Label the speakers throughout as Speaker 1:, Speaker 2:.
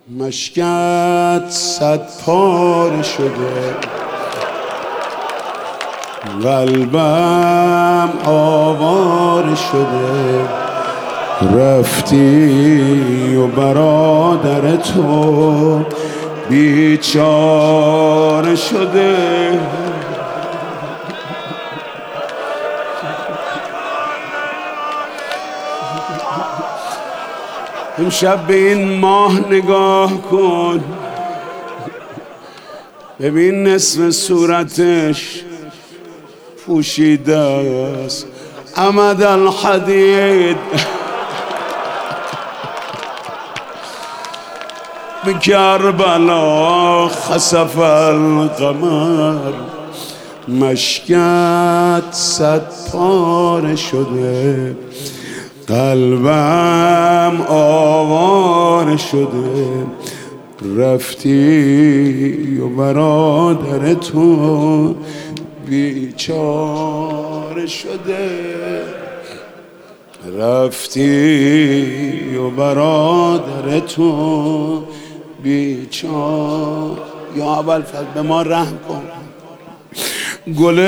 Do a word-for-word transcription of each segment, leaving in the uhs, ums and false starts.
Speaker 1: مشکت صد پاره شده، قلبم آواره شده، رفتی و برادر تو بیچاره شده. امشب به این ماه نگاه کن، ببین نصف صورتش پوشیده است امد الحدید. به کربلا خسف القمر، مشکت صد پاره شده، قلبم آواره شده، رفتی و برادر تو بیچاره شده، رفتی و برادر تو بیچاره. یا ابوالفضل به ما رحم کن. گل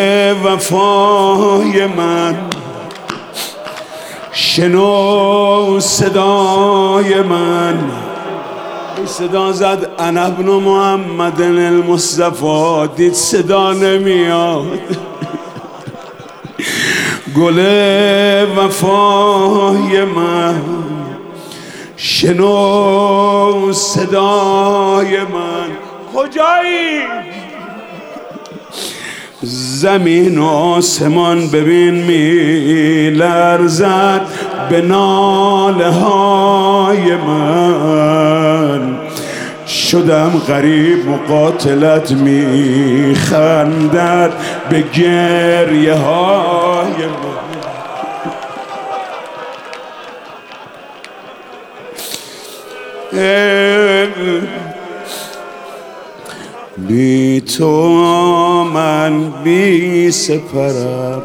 Speaker 1: وفای من، شنو صدای من. این صدا زد انا ابن محمد المصطفى، دید صدا نمیاد. گل وفای من، شنو صدای من. کجایی؟ زمین و آسمان ببین می لرزد به ناله های من. شدم غریب مقاتلت می خندد به گریه های من. بی تو من بی سپرم،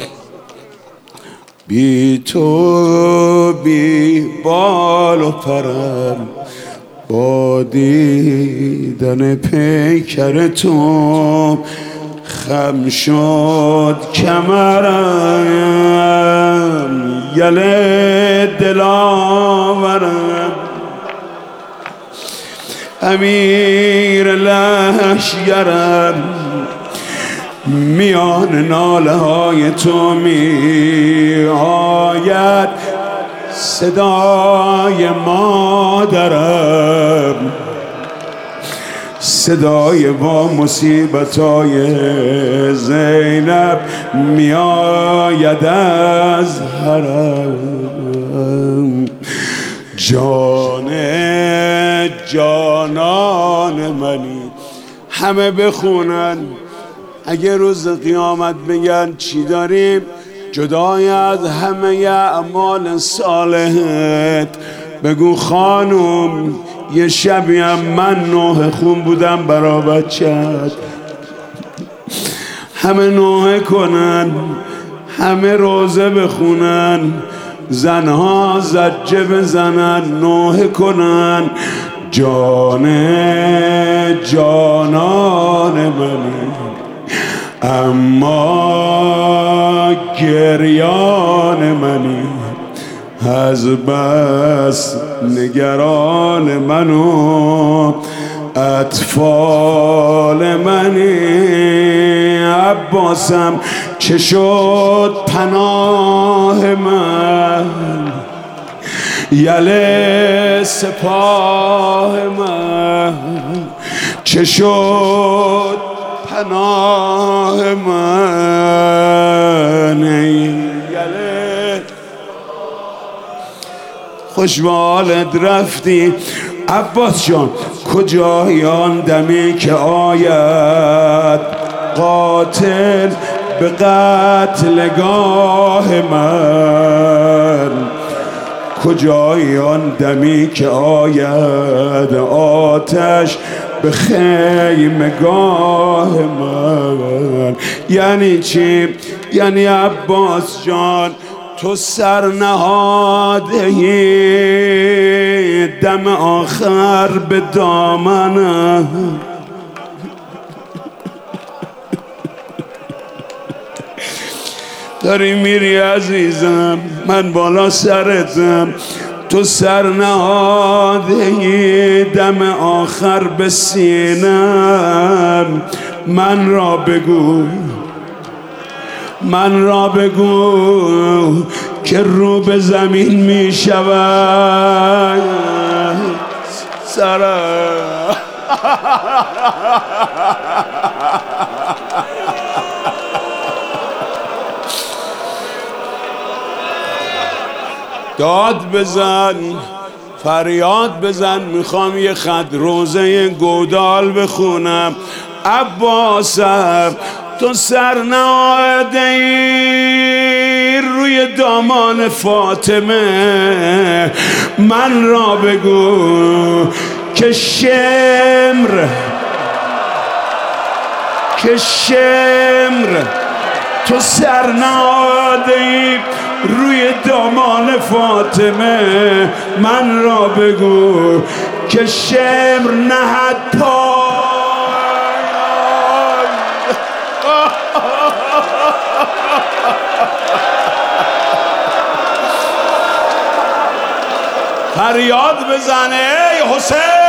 Speaker 1: بی تو بی بال و پرم. با دیدن پیکر تو خم شد کمرم، یله دلاورم. امیر لشگرم، میان ناله های تو می آید صدای مادرم، صدای با مصیبتای زینب می آید از حرم. جان جانان منی. همه بخونن اگه روز قیامت بگن چی داریم جدای از همه اعمال صالحت، بگو خانم یه شبیم من نوحه خون بودم برا بچت. همه نوحه کنن، همه روزه بخونن، زنها زجه بزنن، نوحه کنن. جان جانان منی، اما گریان منی. از بس نگران منو اطفال منی. عباسم چه شد پناه من، یله سپاه من. چه شد پناه من، یله. خوش به حالت رفتی عباس جان. کجای آن دمی که آید قاتل به قتلگاه من؟ کجای آن دمی که آید آتش به خیمگاه من؟ یعنی چی؟ یعنی عباس جان تو سر نهاده دم آخر به دامنم. داری میری عزیزم، من بالا سرتم. تو سر نهاده دم آخر به سینم. من را بگو، من را بگو که رو به زمین می شود سرم. داد بزن، فریاد بزن، میخوام یه خط روزه گودال بخونم. عباسم تو سر نهاده ای روی دامان فاطمه. من را بگو که شمر، که شمر تو سر نهاده ای روی دامان فاطمه. من را بگو که شمر نهد پای. فریاد بزنه ای حسین.